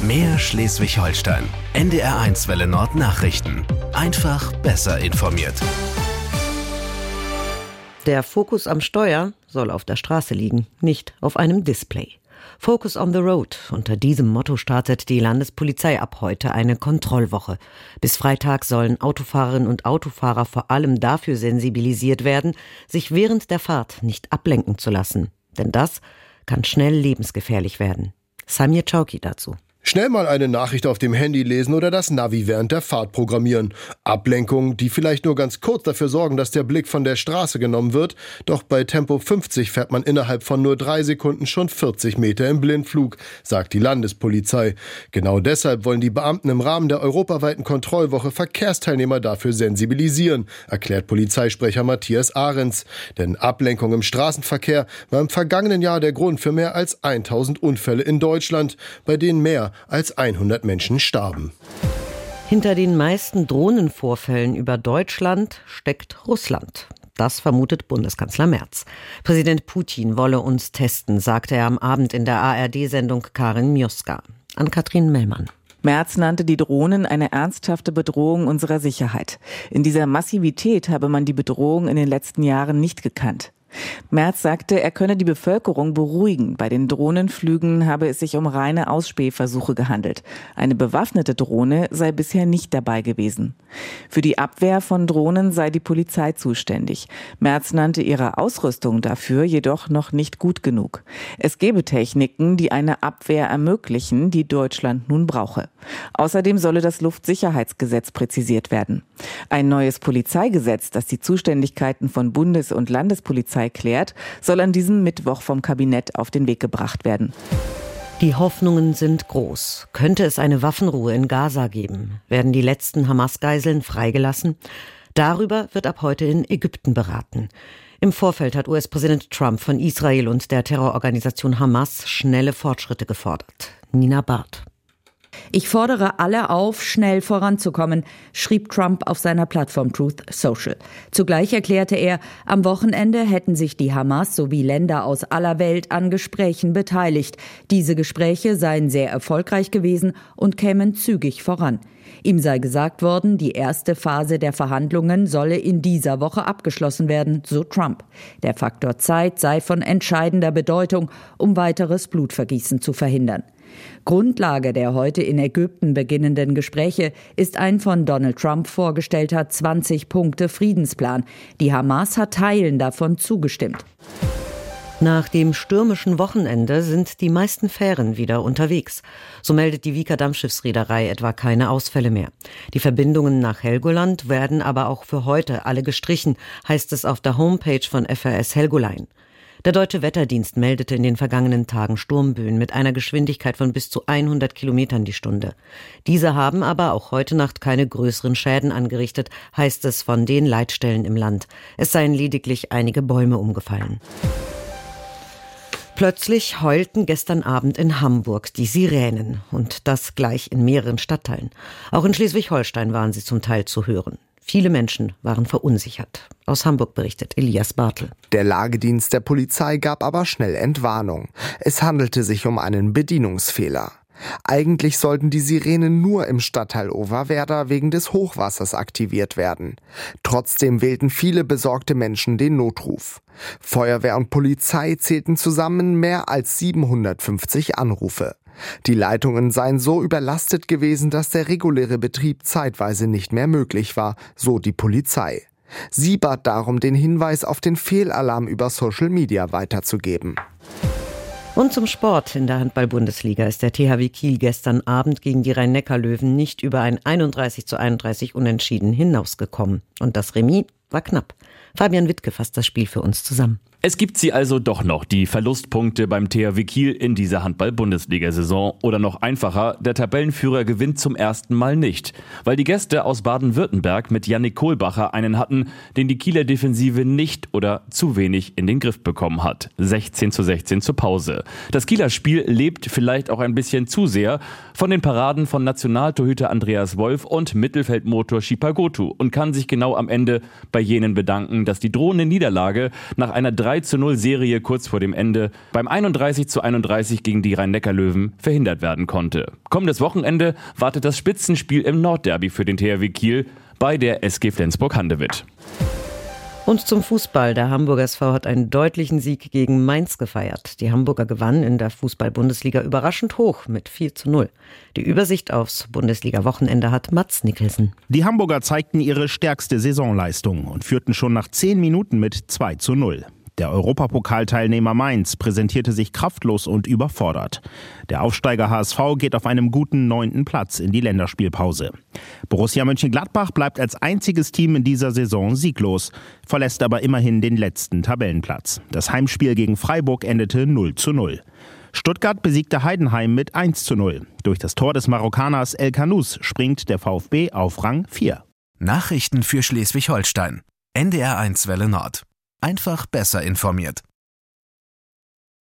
Mehr Schleswig-Holstein. NDR1 Welle Nord Nachrichten. Einfach besser informiert. Der Fokus am Steuer soll auf der Straße liegen, nicht auf einem Display. Focus on the Road. Unter diesem Motto startet die Landespolizei ab heute eine Kontrollwoche. Bis Freitag sollen Autofahrerinnen und Autofahrer vor allem dafür sensibilisiert werden, sich während der Fahrt nicht ablenken zu lassen. Denn das kann schnell lebensgefährlich werden. Samir Chowki dazu. Schnell mal eine Nachricht auf dem Handy lesen oder das Navi während der Fahrt programmieren. Ablenkungen, die vielleicht nur ganz kurz dafür sorgen, dass der Blick von der Straße genommen wird. Doch bei Tempo 50 fährt man innerhalb von nur 3 Sekunden schon 40 Meter im Blindflug, sagt die Landespolizei. Genau deshalb wollen die Beamten im Rahmen der europaweiten Kontrollwoche Verkehrsteilnehmer dafür sensibilisieren, erklärt Polizeisprecher Matthias Ahrens. Denn Ablenkung im Straßenverkehr war im vergangenen Jahr der Grund für mehr als 1000 Unfälle in Deutschland, bei denen mehr als 100 Menschen starben. Hinter den meisten Drohnenvorfällen über Deutschland steckt Russland. Das vermutet Bundeskanzler Merz. Präsident Putin wolle uns testen, sagte er am Abend in der ARD-Sendung Karin Mioska. Ann-Kathrin Mellmann. Merz nannte die Drohnen eine ernsthafte Bedrohung unserer Sicherheit. In dieser Massivität habe man die Bedrohung in den letzten Jahren nicht gekannt. Merz sagte, er könne die Bevölkerung beruhigen. Bei den Drohnenflügen habe es sich um reine Ausspähversuche gehandelt. Eine bewaffnete Drohne sei bisher nicht dabei gewesen. Für die Abwehr von Drohnen sei die Polizei zuständig. Merz nannte ihre Ausrüstung dafür jedoch noch nicht gut genug. Es gebe Techniken, die eine Abwehr ermöglichen, die Deutschland nun brauche. Außerdem solle das Luftsicherheitsgesetz präzisiert werden. Ein neues Polizeigesetz, das die Zuständigkeiten von Bundes- und Landespolizei klärt, soll an diesem Mittwoch vom Kabinett auf den Weg gebracht werden. Die Hoffnungen sind groß. Könnte es eine Waffenruhe in Gaza geben? Werden die letzten Hamas-Geiseln freigelassen? Darüber wird ab heute in Ägypten beraten. Im Vorfeld hat US-Präsident Trump von Israel und der Terrororganisation Hamas schnelle Fortschritte gefordert. Nina Barth. Ich fordere alle auf, schnell voranzukommen, schrieb Trump auf seiner Plattform Truth Social. Zugleich erklärte er, am Wochenende hätten sich die Hamas sowie Länder aus aller Welt an Gesprächen beteiligt. Diese Gespräche seien sehr erfolgreich gewesen und kämen zügig voran. Ihm sei gesagt worden, die erste Phase der Verhandlungen solle in dieser Woche abgeschlossen werden, so Trump. Der Faktor Zeit sei von entscheidender Bedeutung, um weiteres Blutvergießen zu verhindern. Grundlage der heute in Ägypten beginnenden Gespräche ist ein von Donald Trump vorgestellter 20-Punkte-Friedensplan. Die Hamas hat Teilen davon zugestimmt. Nach dem stürmischen Wochenende sind die meisten Fähren wieder unterwegs. So meldet die Wieker Dampfschiffsreederei etwa keine Ausfälle mehr. Die Verbindungen nach Helgoland werden aber auch für heute alle gestrichen, heißt es auf der Homepage von FRS Helgoland. Der Deutsche Wetterdienst meldete in den vergangenen Tagen Sturmböen mit einer Geschwindigkeit von bis zu 100 Kilometern die Stunde. Diese haben aber auch heute Nacht keine größeren Schäden angerichtet, heißt es von den Leitstellen im Land. Es seien lediglich einige Bäume umgefallen. Plötzlich heulten gestern Abend in Hamburg die Sirenen und das gleich in mehreren Stadtteilen. Auch in Schleswig-Holstein waren sie zum Teil zu hören. Viele Menschen waren verunsichert. Aus Hamburg berichtet Elias Bartel. Der Lagedienst der Polizei gab aber schnell Entwarnung. Es handelte sich um einen Bedienungsfehler. Eigentlich sollten die Sirenen nur im Stadtteil Oberwerder wegen des Hochwassers aktiviert werden. Trotzdem wählten viele besorgte Menschen den Notruf. Feuerwehr und Polizei zählten zusammen mehr als 750 Anrufe. Die Leitungen seien so überlastet gewesen, dass der reguläre Betrieb zeitweise nicht mehr möglich war, so die Polizei. Sie bat darum, den Hinweis auf den Fehlalarm über Social Media weiterzugeben. Und zum Sport. In der Handball-Bundesliga ist der THW Kiel gestern Abend gegen die Rhein-Neckar-Löwen nicht über ein 31:31 Unentschieden hinausgekommen. Und das Remis war knapp. Fabian Wittke fasst das Spiel für uns zusammen. Es gibt sie also doch noch, die Verlustpunkte beim THW Kiel in dieser Handball-Bundesliga-Saison. Oder noch einfacher, der Tabellenführer gewinnt zum ersten Mal nicht. Weil die Gäste aus Baden-Württemberg mit Yannick Kohlbacher einen hatten, den die Kieler Defensive nicht oder zu wenig in den Griff bekommen hat. 16:16 zur Pause. Das Kieler Spiel lebt vielleicht auch ein bisschen zu sehr von den Paraden von Nationaltorhüter Andreas Wolf und Mittelfeldmotor Shipagotu und kann sich genau am Ende bei jenen bedanken, dass die drohende Niederlage nach einer 3 3:0-Serie kurz vor dem Ende beim 31:31 gegen die Rhein-Neckar-Löwen verhindert werden konnte. Kommendes Wochenende wartet das Spitzenspiel im Nordderby für den THW Kiel bei der SG Flensburg-Handewitt. Und zum Fußball. Der Hamburger SV hat einen deutlichen Sieg gegen Mainz gefeiert. Die Hamburger gewannen in der Fußball-Bundesliga überraschend hoch mit 4:0. Die Übersicht aufs Bundesliga-Wochenende hat Mats Nicholson. Die Hamburger zeigten ihre stärkste Saisonleistung und führten schon nach 10 Minuten mit 2:0. Der Europapokalteilnehmer Mainz präsentierte sich kraftlos und überfordert. Der Aufsteiger HSV geht auf einem guten 9. Platz in die Länderspielpause. Borussia Mönchengladbach bleibt als einziges Team in dieser Saison sieglos, verlässt aber immerhin den letzten Tabellenplatz. Das Heimspiel gegen Freiburg endete 0:0. Stuttgart besiegte Heidenheim mit 1:0. Durch das Tor des Marokkaners El Kanous springt der VfB auf Rang 4. Nachrichten für Schleswig-Holstein. NDR 1 Welle Nord. Einfach besser informiert.